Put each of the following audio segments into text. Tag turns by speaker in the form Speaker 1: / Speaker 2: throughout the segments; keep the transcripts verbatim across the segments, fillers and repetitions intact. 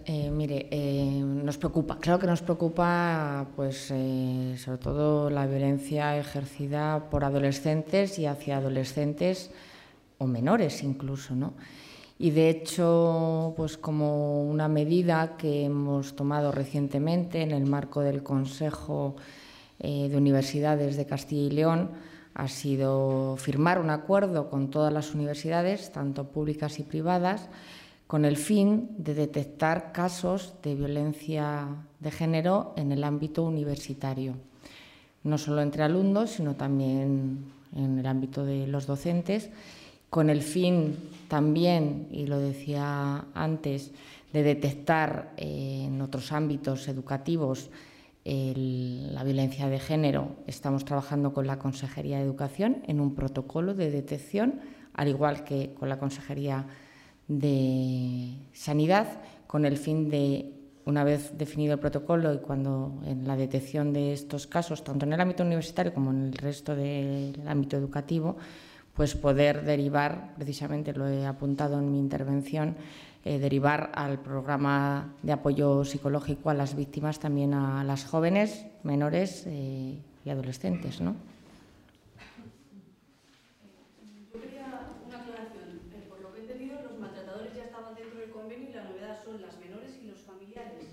Speaker 1: eh, mire, eh, nos preocupa, claro que nos preocupa, pues, eh, sobre todo la violencia ejercida por adolescentes y hacia adolescentes o menores incluso, ¿no? Y de hecho, pues como una medida que hemos tomado recientemente en el marco del Consejo eh, de Universidades de Castilla y León, ha sido firmar un acuerdo con todas las universidades, tanto públicas y privadas, con el fin de detectar casos de violencia de género en el ámbito universitario, no solo entre alumnos, sino también en el ámbito de los docentes, con el fin también, y lo decía antes, de detectar eh, en otros ámbitos educativos el, la violencia de género. Estamos trabajando con la Consejería de Educación en un protocolo de detección, al igual que con la Consejería de Sanidad, con el fin de, una vez definido el protocolo y cuando en la detección de estos casos, tanto en el ámbito universitario como en el resto del ámbito educativo, pues poder derivar, precisamente lo he apuntado en mi intervención, eh, derivar al programa de apoyo psicológico a las víctimas, también a las jóvenes, menores eh, y adolescentes, ¿no?
Speaker 2: Yo quería una aclaración. Eh, por lo que he entendido, los maltratadores ya estaban dentro del convenio y la novedad son las menores y los familiares.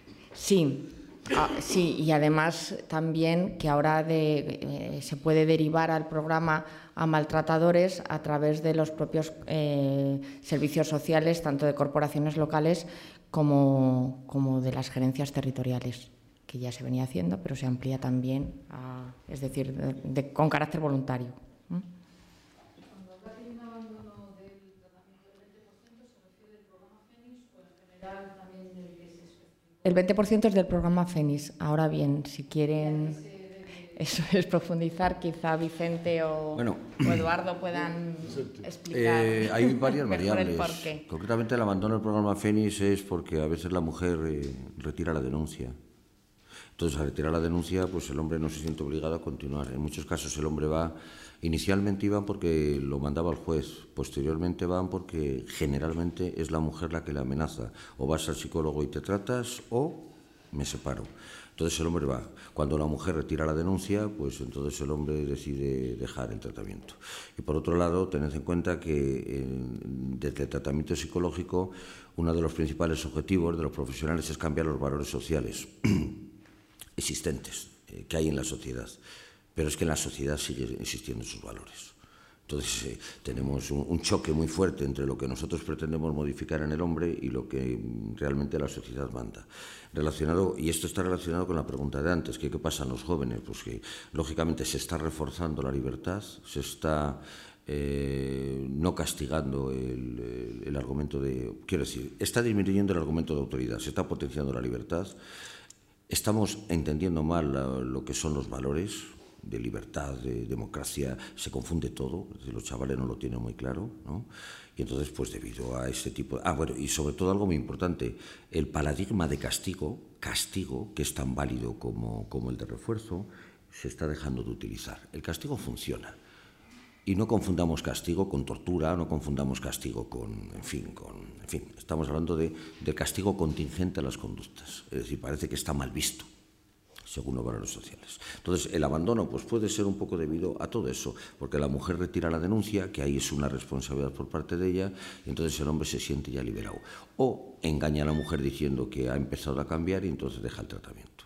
Speaker 1: Sí. Ah, sí, y además también que ahora de, eh, se puede derivar al programa a maltratadores a través de los propios eh, servicios sociales, tanto de corporaciones locales como, como de las gerencias territoriales, que ya se venía haciendo, pero se amplía también, a, es decir, de, de, con carácter voluntario. ¿Mm?
Speaker 2: Cuando habla de un abandono del tratamiento del veinte por ciento, ¿se refiere al programa Fénix o en general también del que se especifica?
Speaker 1: El veinte por ciento es del programa Fénix. Ahora bien, si quieren eso es profundizar, quizá Vicente o,
Speaker 3: bueno,
Speaker 1: o Eduardo puedan explicar.
Speaker 3: Eh, hay varias variables.
Speaker 1: El porqué.
Speaker 3: Concretamente, el abandono del programa Fénix es porque a veces la mujer eh, retira la denuncia. Entonces, al retirar la denuncia, pues el hombre no se siente obligado a continuar. En muchos casos el hombre va, inicialmente iban porque lo mandaba el juez, posteriormente van porque generalmente es la mujer la que le amenaza. O vas al psicólogo y te tratas o me separo. Entonces el hombre va. Cuando la mujer retira la denuncia, pues entonces el hombre decide dejar el tratamiento. Y por otro lado, tened en cuenta que eh, desde el tratamiento psicológico, uno de los principales objetivos de los profesionales es cambiar los valores sociales existentes eh, que hay en la sociedad, pero es que en la sociedad sigue existiendo sus valores. Entonces eh, tenemos un, un choque muy fuerte entre lo que nosotros pretendemos modificar en el hombre y lo que realmente la sociedad manda. Relacionado, y esto está relacionado con la pregunta de antes, que qué pasa en los jóvenes, pues que lógicamente se está reforzando la libertad, se está eh, no castigando el, el, el argumento de, quiero decir, está disminuyendo el argumento de autoridad, se está potenciando la libertad. Estamos entendiendo mal lo que son los valores de libertad, de democracia, se confunde todo, los chavales no lo tienen muy claro, ¿no? Y entonces, pues debido a este tipo de... Ah, bueno, y sobre todo algo muy importante, el paradigma de castigo, castigo, que es tan válido como, como el de refuerzo, se está dejando de utilizar. El castigo funciona. Y no confundamos castigo con tortura, no confundamos castigo con, en fin, con, en fin, estamos hablando de, de castigo contingente a las conductas. Es decir, parece que está mal visto, según los valores sociales. Entonces, el abandono pues puede ser un poco debido a todo eso, porque la mujer retira la denuncia, que ahí es una responsabilidad por parte de ella, y entonces el hombre se siente ya liberado. O engaña a la mujer diciendo que ha empezado a cambiar y entonces deja el tratamiento.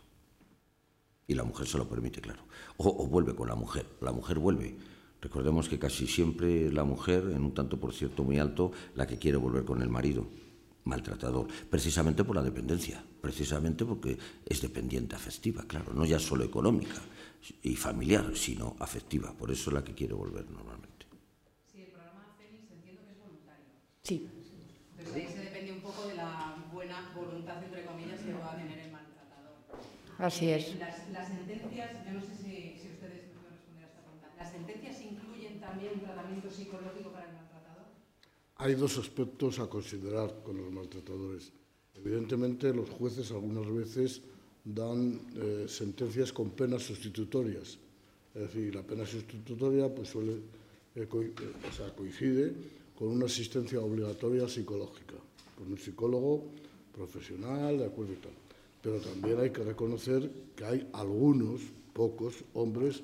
Speaker 3: Y la mujer se lo permite, claro. O, o vuelve con la mujer, la mujer vuelve. Recordemos que casi siempre es la mujer, en un tanto por cierto muy alto, la que quiere volver con el marido maltratador, precisamente por la dependencia, precisamente porque es dependiente afectiva, claro, no ya solo económica y familiar, sino afectiva, por eso es la que quiere volver normalmente.
Speaker 2: Sí, el programa Fénix entiendo que es voluntario.
Speaker 1: Sí.
Speaker 2: Entonces ahí se depende un poco de la buena voluntad, entre comillas, que va a tener el maltratador.
Speaker 1: Así
Speaker 2: eh,
Speaker 1: es.
Speaker 2: Las, las sentencias, yo no sé si, si ustedes me pueden responder a esta pregunta, ¿las sentencias incluyen también un tratamiento psicológico para el maltratador?
Speaker 4: Hay dos aspectos a considerar con los maltratadores. Evidentemente, los jueces algunas veces dan eh, sentencias con penas sustitutorias. Es decir, la pena sustitutoria pues, suele, eh, co eh, o sea, coincide con una asistencia obligatoria psicológica, con un psicólogo profesional, de acuerdo y tal. Pero también hay que reconocer que hay algunos, pocos hombres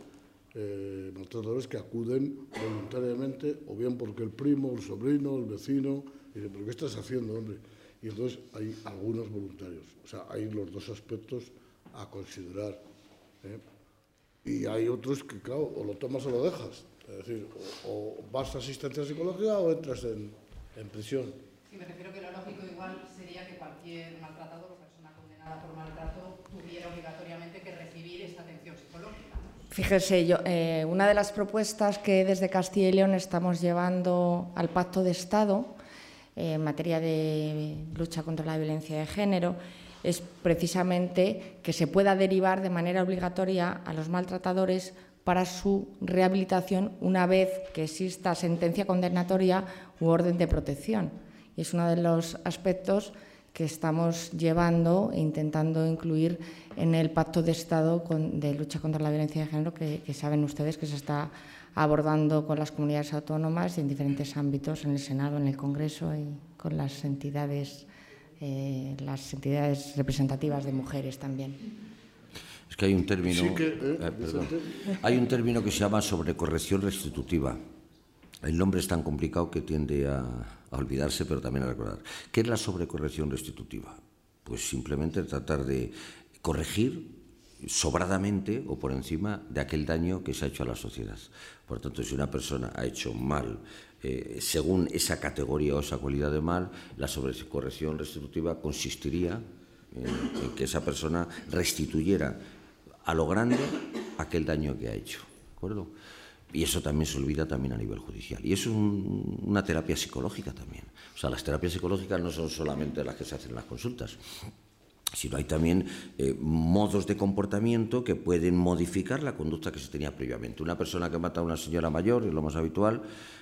Speaker 4: eh, maltratadores que acuden voluntariamente, o bien porque el primo, el sobrino, el vecino, dice, ¿pero qué estás haciendo, hombre? Y entonces hay algunos voluntarios. O sea, hay los dos aspectos a considerar. ¿eh? Y hay otros que, claro, o lo tomas o lo dejas. Es decir, o, o vas a asistencia psicológica o entras en, en prisión.
Speaker 2: Sí, me refiero que lo lógico igual sería que cualquier maltratador o persona condenada por maltrato tuviera obligatoriamente que recibir esta atención psicológica.
Speaker 1: Fíjese, yo, eh, una de las propuestas que desde Castilla y León estamos llevando al Pacto de Estado eh, en materia de lucha contra la violencia de género es precisamente que se pueda derivar de manera obligatoria a los maltratadores para su rehabilitación una vez que exista sentencia condenatoria u orden de protección. Y es uno de los aspectos que estamos llevando e intentando incluir en el Pacto de Estado con, de lucha contra la violencia de género que, que saben ustedes que se está abordando con las comunidades autónomas y en diferentes ámbitos, en el Senado, en el Congreso y con las entidades, eh, las entidades representativas de mujeres también.
Speaker 3: Es que hay un término,
Speaker 4: Sí que, eh,
Speaker 3: eh, perdón, hay un término que se llama sobrecorrección restitutiva. El nombre es tan complicado que tiende a, a olvidarse, pero también a recordar. ¿Qué es la sobrecorrección restitutiva? Pues simplemente tratar de corregir sobradamente o por encima de aquel daño que se ha hecho a la sociedad. Por tanto, si una persona ha hecho mal, eh, según esa categoría o esa cualidad de mal, la sobrecorrección restitutiva consistiría en, en que esa persona restituyera a lo grande aquel daño que ha hecho. ¿De acuerdo? Y eso también se olvida también a nivel judicial. Y eso es un, una terapia psicológica también. O sea, las terapias psicológicas no son solamente las que se hacen en las consultas, sino hay también eh, modos de comportamiento que pueden modificar la conducta que se tenía previamente. Una persona que mata a una señora mayor, es lo más habitual,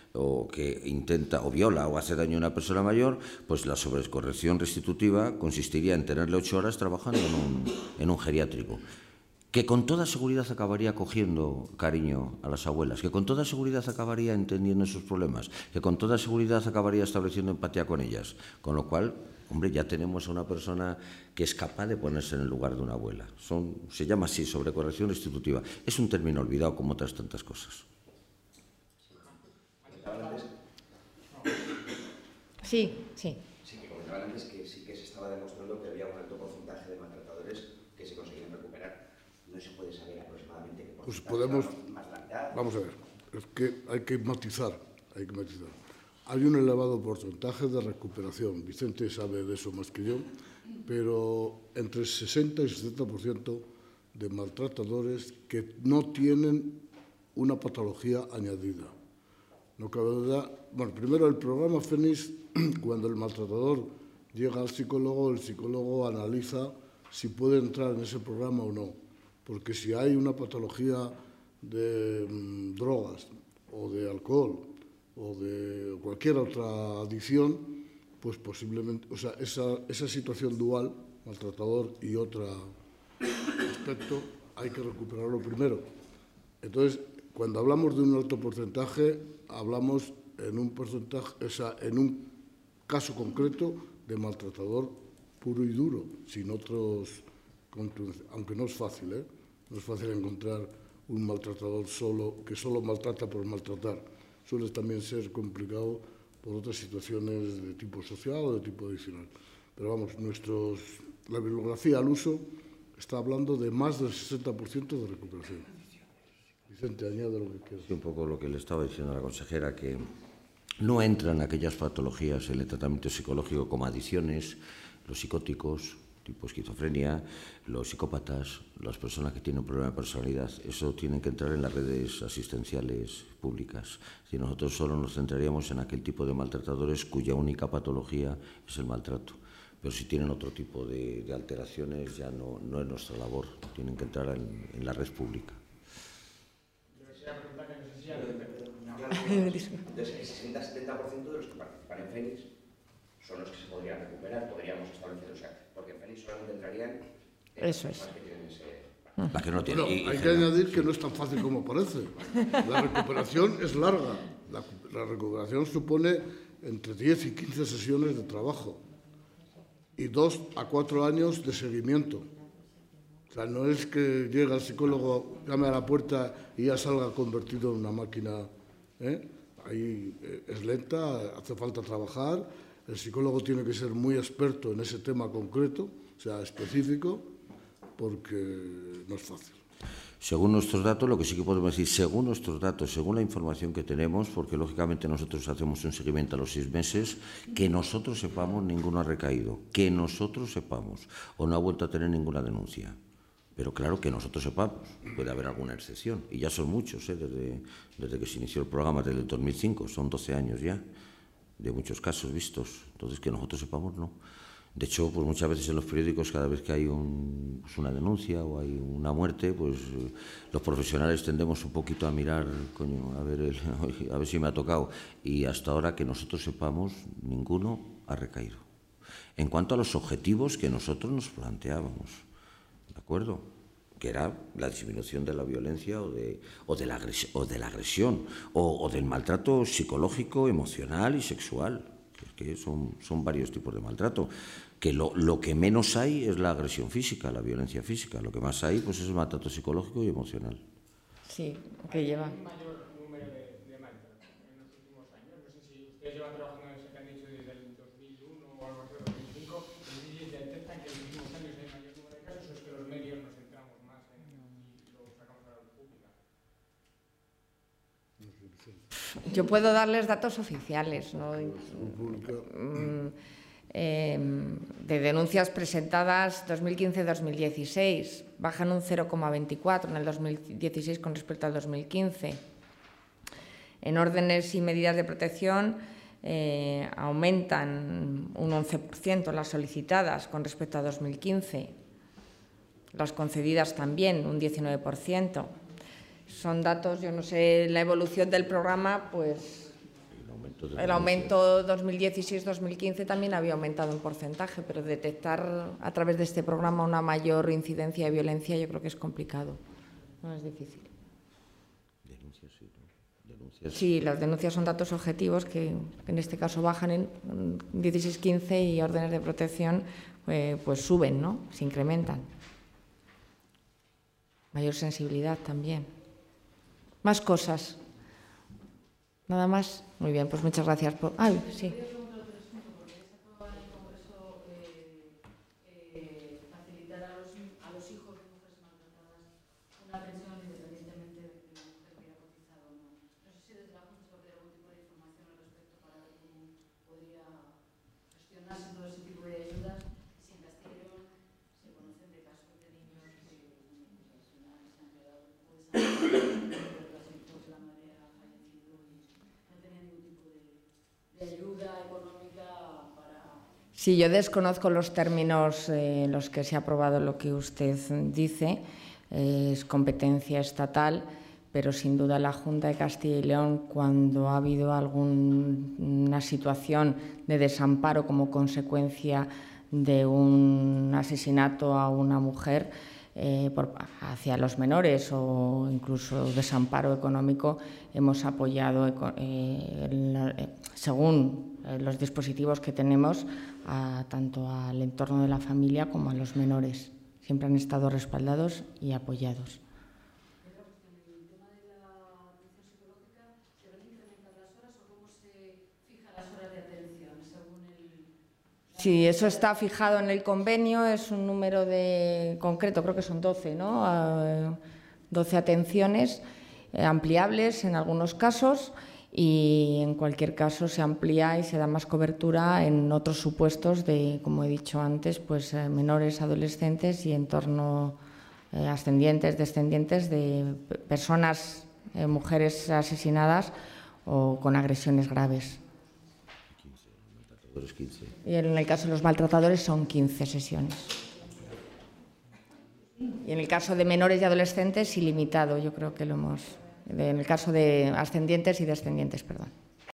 Speaker 3: o que intenta o viola o hace daño a una persona mayor, pues la sobrecorrección restitutiva consistiría en tenerle ocho horas trabajando en un, en un geriátrico, que con toda seguridad acabaría cogiendo cariño a las abuelas, que con toda seguridad acabaría entendiendo sus problemas, que con toda seguridad acabaría estableciendo empatía con ellas. Con lo cual, hombre, ya tenemos a una persona que es capaz de ponerse en el lugar de una abuela. Son, se llama así, sobrecorrección restitutiva. Es un término olvidado como otras tantas cosas.
Speaker 1: Sí, sí.
Speaker 5: Sí, que comentaban antes que sí que se estaba demostrando que había un alto porcentaje de maltratadores que se conseguían recuperar. No se puede saber aproximadamente qué porcentaje.
Speaker 4: Pues podemos,
Speaker 5: más de la mitad.
Speaker 4: Vamos a ver, es que hay que matizar, hay que matizar. Hay un elevado porcentaje de recuperación, Vicente sabe de eso más que yo, pero entre el sesenta y setenta por ciento de maltratadores que no tienen una patología añadida. No cabe duda. Bueno, primero el programa Fénix, cuando el maltratador llega al psicólogo, el psicólogo analiza si puede entrar en ese programa o no. Porque si hay una patología de mmm, drogas o de alcohol o de cualquier otra adicción, pues posiblemente, o sea, esa, esa situación dual, maltratador y otro aspecto, hay que recuperarlo primero. Entonces, cuando hablamos de un alto porcentaje, hablamos en un porcentaje, o sea, en un caso concreto de maltratador puro y duro, sin otros, aunque no es fácil, ¿eh? No es fácil encontrar un maltratador solo, que solo maltrata por maltratar. Suele también ser complicado por otras situaciones de tipo social o de tipo adicional. Pero vamos, nuestros, la bibliografía al uso está hablando de más del sesenta por ciento de recuperación. Vicente, añade lo que quieras.
Speaker 3: Sí, un poco lo que le estaba diciendo a la consejera, que no entran aquellas patologías en el tratamiento psicológico como adicciones, los psicóticos, tipo esquizofrenia, los psicópatas, las personas que tienen un problema de personalidad. Eso tienen que entrar en las redes asistenciales públicas. Si nosotros solo nos centraríamos en aquel tipo de maltratadores cuya única patología es el maltrato. Pero si tienen otro tipo de, de alteraciones, ya no, no es nuestra labor. Tienen que entrar en, en la red pública.
Speaker 5: Entonces, el sesenta a setenta por ciento de los que participan en Fénix son los que se podrían recuperar, podríamos establecer, o sea, porque en Fénix solamente entrarían en
Speaker 1: Eso es.
Speaker 5: que tienen ese...
Speaker 3: La que no tiene.
Speaker 4: Bueno,
Speaker 3: y,
Speaker 4: hay
Speaker 3: y
Speaker 4: que añadir que no es tan fácil como parece. La recuperación es larga. La, la recuperación supone entre diez y quince sesiones de trabajo. y dos a cuatro años de seguimiento. O sea, no es que llega el psicólogo, llame a la puerta y ya salga convertido en una máquina. ¿eh? Ahí eh, es lenta, hace falta trabajar. El psicólogo tiene que ser muy experto en ese tema concreto, o sea, específico, porque no es fácil.
Speaker 3: Según nuestros datos, lo que sí que podemos decir, según nuestros datos, según la información que tenemos, porque lógicamente nosotros hacemos un seguimiento a los seis meses, que nosotros sepamos, ninguno ha recaído, que nosotros sepamos, o no ha vuelto a tener ninguna denuncia. Pero claro, que nosotros sepamos, puede haber alguna excepción, y ya son muchos, ¿eh? desde, desde que se inició el programa, desde el dos mil cinco, son doce años ya, de muchos casos vistos, entonces que nosotros sepamos, no. De hecho, pues muchas veces en los periódicos, cada vez que hay un, pues una denuncia o hay una muerte, pues los profesionales tendemos un poquito a mirar, coño, a ver, el, a ver si me ha tocado. Y hasta ahora que nosotros sepamos, ninguno ha recaído. En cuanto a los objetivos que nosotros nos planteábamos, ¿de acuerdo? Que era la disminución de la violencia o de, o de, la, agresión, o de la agresión, o, o del maltrato psicológico, emocional y sexual. Que son, son varios tipos de maltrato, que lo, lo que menos hay es la agresión física, la violencia física, lo que más hay pues es el maltrato psicológico y emocional.
Speaker 1: Sí, que lleva.
Speaker 6: ¿Hay un mayor número de, de maltrato en los últimos años? No sé si ustedes llevan trabajando en eso que han dicho desde el dos mil uno o algo así, dos mil cinco, no sé si detectan que en los últimos años hay mayor número de casos o es que los medios nos centramos más en, y lo sacamos a la luz pública.
Speaker 1: Yo puedo darles datos oficiales, ¿no? Eh, de denuncias presentadas dos mil quince dos mil dieciséis, bajan un cero coma veinticuatro en el dos mil dieciséis con respecto al dos mil quince. En órdenes y medidas de protección eh, aumentan un once por ciento las solicitadas con respecto a dos mil quince, las concedidas también un diecinueve por ciento. Son datos, yo no sé, la evolución del programa, pues el aumento dos mil dieciséis dos mil quince también había aumentado en porcentaje, pero detectar a través de este programa una mayor incidencia de violencia yo creo que es complicado, no es difícil.
Speaker 3: Denuncias, sí, ¿no? Denuncias.
Speaker 1: Sí, las denuncias son datos objetivos que en este caso bajan en dieciséis quince y órdenes de protección eh, pues suben, ¿no? Se incrementan. Mayor sensibilidad también. Más cosas. Nada más. Muy bien, pues muchas gracias por... Ay, sí. Sí, yo desconozco los términos en eh, los que se ha aprobado lo que usted dice, eh, es competencia estatal, pero sin duda la Junta de Castilla y León, cuando ha habido alguna situación de desamparo como consecuencia de un asesinato a una mujer eh, por, hacia los menores o incluso desamparo económico, hemos apoyado eh, el, según los dispositivos que tenemos a, tanto al entorno de la familia como a los menores. Siempre han estado respaldados y apoyados.
Speaker 2: ¿El tema de la atención psicológica se van a incrementar las horas o cómo se fijan las horas de atención según el...?
Speaker 1: Sí, eso está fijado en el convenio, es un número de concreto, creo que son doce, ¿no? doce atenciones eh, ampliables en algunos casos. Y en cualquier caso se amplía y se da más cobertura en otros supuestos de, como he dicho antes, pues eh, menores, adolescentes y entorno eh, ascendientes, descendientes de personas, eh, mujeres asesinadas o con agresiones graves.
Speaker 3: quince.
Speaker 1: Y en el caso de los maltratadores son quince sesiones. Y en el caso de menores y adolescentes, ilimitado, yo creo que lo hemos... En el caso de ascendientes y descendientes, perdón.